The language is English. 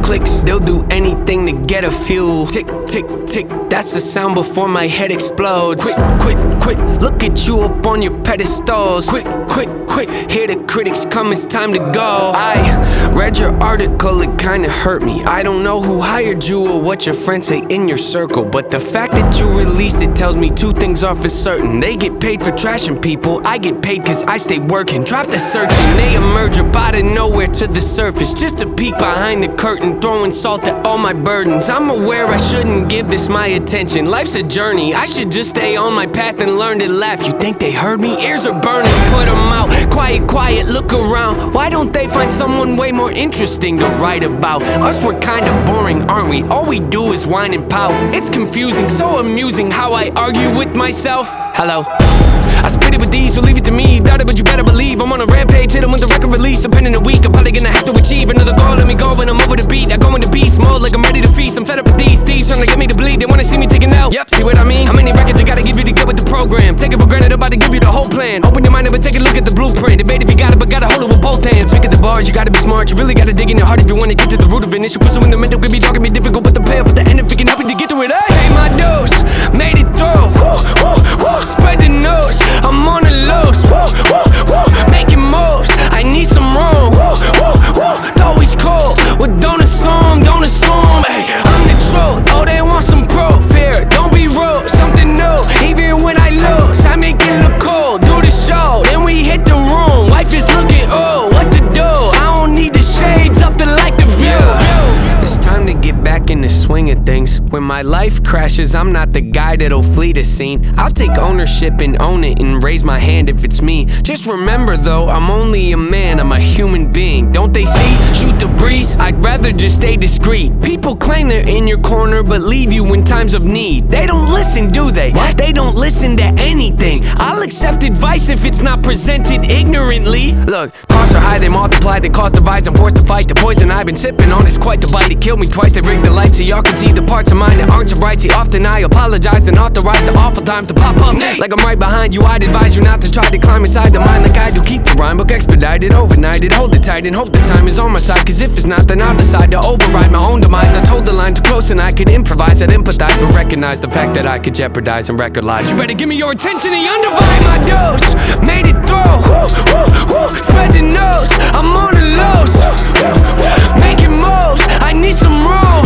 clicks. They'll do anything to get a few. Tick, tick, tick, that's the sound before my head explodes. Quick, quick, quick, look at you up on your pedestals. Quick, quick, quick, hear the critics come, it's time to go. I read your article, it kinda hurt me. I don't know who hired you or what your friends say in your circle, but the fact that you released it tells me two things are for certain. They get paid for trashing people, I get paid cause I stay working. Drop the searching, they emerge up out of nowhere to the surface, just to peek behind the curtain, throwing salt at all my burdens. I'm aware I shouldn't give this my attention. Life's a journey, I should just stay on my path and learn to laugh. You think they heard me? Ears are burning, put them out. Quiet, quiet, look around. Why don't they find someone way more interesting to write about? Us, we're kinda boring, aren't we? All we do is whine and pout. It's confusing, so amusing how I argue with myself. Hello. I spit it with these, so leave it to me. Doubt it, but you better believe I'm on a rampage. Hit 'em with the record release. Depending a week, I'm probably gonna have to achieve another goal. Let me go when I'm over the beat. I go into beast mode like I'm ready to feast. I'm fed up with these thieves trying to get me to bleed. They wanna see me taking out. Yep, see what I mean? How many records I gotta give you to get with the program? Take it for granted, I'm about to give you the whole plan. Open your mind up and take a look at the blueprint. Debate if you got it, but gotta hold it with both hands. Pick at the bars, you gotta be smart. You really gotta dig in your heart if you wanna get to the root of it. Issue pursuing the mental could be dark and be difficult, but the payoff at the end if it can help you to get to it. I pay my dose, made it through. Woo, woo, woo, spread the nose. I'm on the lows, woo, woo, woo, making moves. I need some room, woo, woo, woo. Always cold, well don't assume, don't assume. Hey, I'm the truth. Oh, they want some proof here. Don't be rude, something new. Even when I lose, I make it look cool. Do the show, then we hit the room. Wife is looking, oh, what to do? I don't need the shades up to like the view. It's time to get back in the swing of things. When my life crashes, I'm not the guy that'll flee the scene. I'll take ownership and own it and raise my hand if it's me. Just remember though, I'm only a man, I'm a human being. Don't they see? Shoot the breeze, I'd rather just stay discreet. People claim they're in your corner but leave you in times of need. They don't listen, do they? What? They don't listen to anything. I'll accept advice if it's not presented ignorantly. Look, costs are high, they multiply, they cause divides. I'm forced to fight the poison I've been sipping on. It's quite the bite, it killed me twice. They rigged the lights so y'all can see the parts of mine that aren't so bright. See, often I apologize and authorize the awful times to pop up. Like I'm right behind you, I'd advise you not to try to climb inside the mind like I do. Keep the rhyme book expedited, overnighted, hold it tight and hope the time is on my side. Cause if it's not, then I'll decide to override my own demise. I told the line too close and I could improvise. I'd empathize but recognize the fact that I could jeopardize and record lives. You better give me your attention and undivided. My dose, made it through. Woo, woo, woo, spread the nose. I'm on the lows, making moves. I need some room.